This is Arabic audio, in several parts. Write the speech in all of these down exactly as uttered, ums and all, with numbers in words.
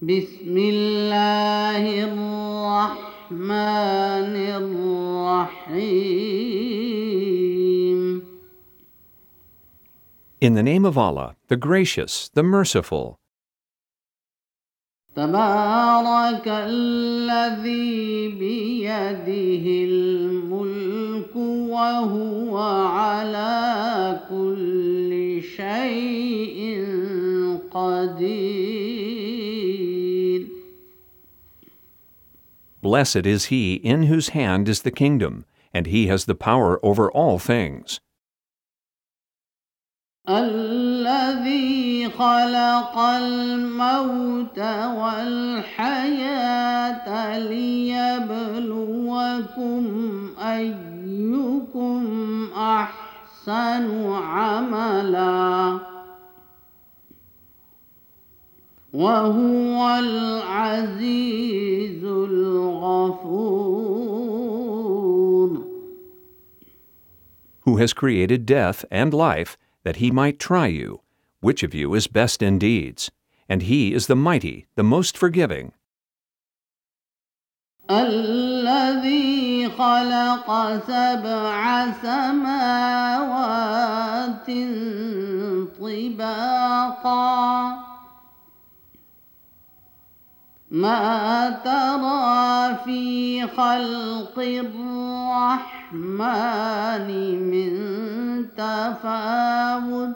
بسم الله الرحمن الرحيم. In the name of Allah, the Gracious, the Merciful. تبارك الذي بيده الملك وهو على كل شيء قدير. Blessed is he in whose hand is the kingdom, and he has the power over all things. الذي خلق الموت والحياة ليبلوكم أيكم أحسن عملا وهو العزيز الغفور. Who has created death and life, that he might try you, which of you is best in deeds, and he is the mighty, the most forgiving. الذي خلق سبع سماوات طباقا ما ترى في خلق الرحمن من تفاوت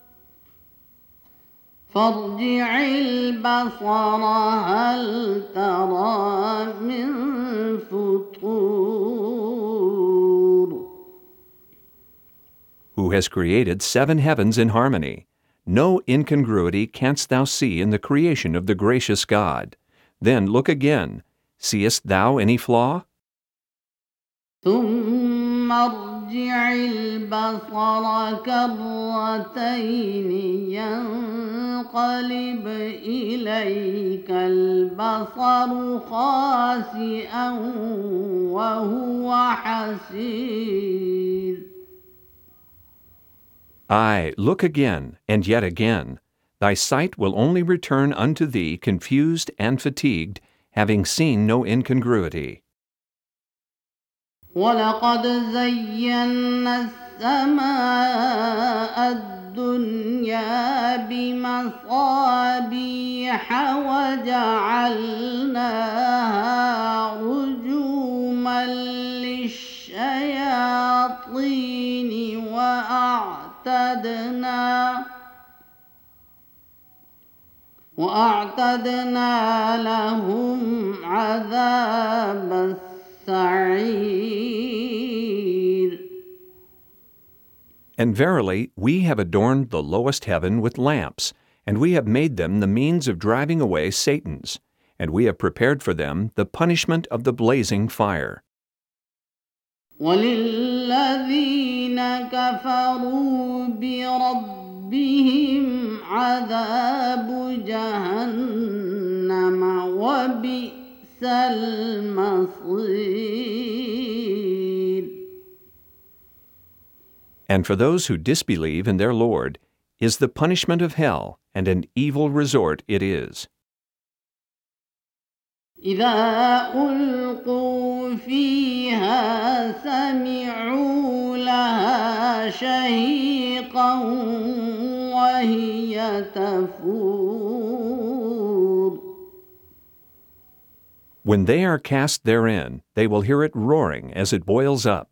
فارجع البصر هل ترى من فطور. Who has created seven heavens in harmony. No incongruity canst thou see in the creation of the gracious God. Then look again. Seest thou any flaw? ثم ارجع البصر كرتين ينقلب إليك البصر خاسئا وهو حسير. Aye, look again, and yet again. Thy sight will only return unto thee confused and fatigued, having seen no incongruity. ولقد زينا السماء الدنيا بمصابيح وجعلناها رجوما للشياطين وأعتدنا وأعتدنا لهم عذاب السعير. And verily, we have adorned the lowest heaven with lamps, and we have made them the means of driving away Satans, and we have prepared for them the punishment of the blazing fire. وللذين كفروا بربهم عذاب جهنم وبئس المصير. And for those who disbelieve in their Lord is the punishment of hell, and an evil resort it is. إذا ألقوا فيها سمعوا لها شهيقا وهي تفور. When they are cast therein, they will hear it roaring as it boils up.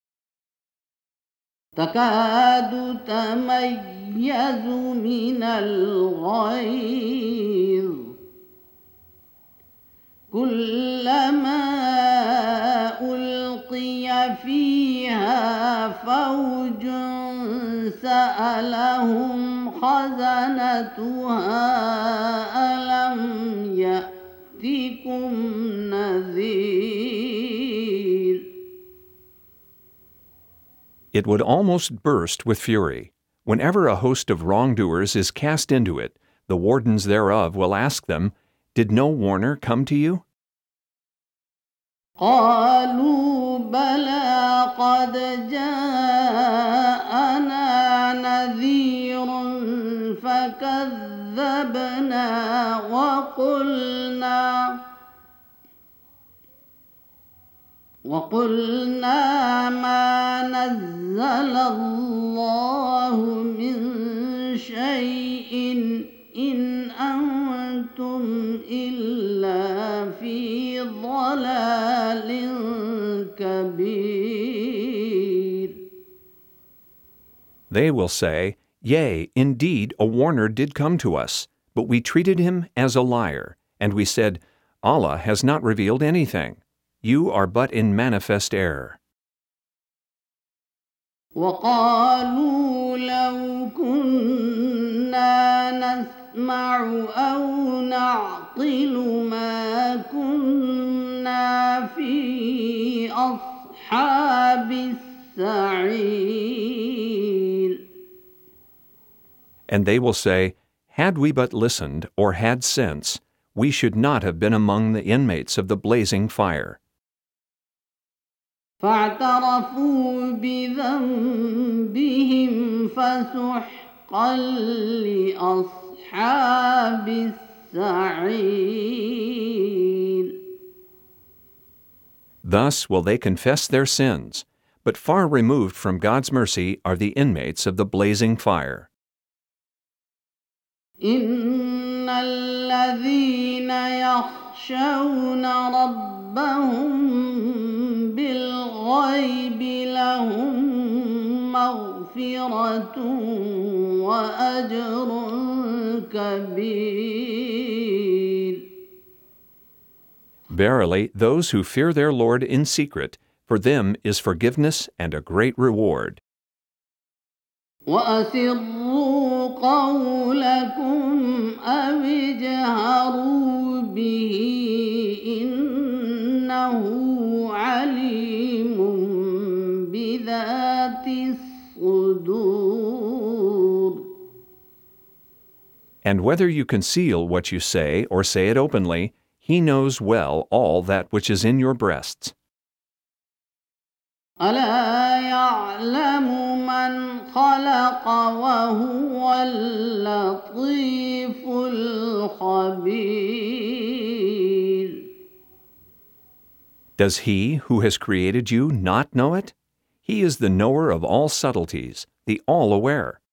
تكاد تميز من الغيظ كلما ألقي فيها فوج سألهم خزنتها ألم يأتكم نذير. It would almost burst with fury. Whenever a host of wrongdoers is cast into it, the wardens thereof will ask them, Did no warner come to you? قالوا بلى قد جاءنا نذير فكذبنا وقلنا وقلنا ما نزل الله من شيء إن أنتم إلا في ضلال كبير. They will say, Yea, indeed, a warner did come to us, but we treated him as a liar, and we said, Allah has not revealed anything. You are but in manifest error. وقالوا لو كنا نسمع أو نعقل ما كنا في أصحاب السعير. And they will say, Had we but listened or had sense, we should not have been among the inmates of the blazing fire. فاعترفوا بذنبهم فسحقا لأصحاب السعير. Thus will they confess their sins, but far removed from God's mercy are the inmates of the blazing fire. إن الذين يخشون ربهم بالغيب لهم مغفرة وأجر كبير. Verily, those who fear their Lord in secret, for them is forgiveness and a great reward. وأسروا قولكم أو اجهروا به إنه عليم بذات الصدور. And whether you conceal what you say or say it openly, He knows well all that which is in your breasts. ألا يعلم من خلق وهو اللطيف الخبير. Does He who has created you not know it? He is the knower of all subtleties, the all-aware.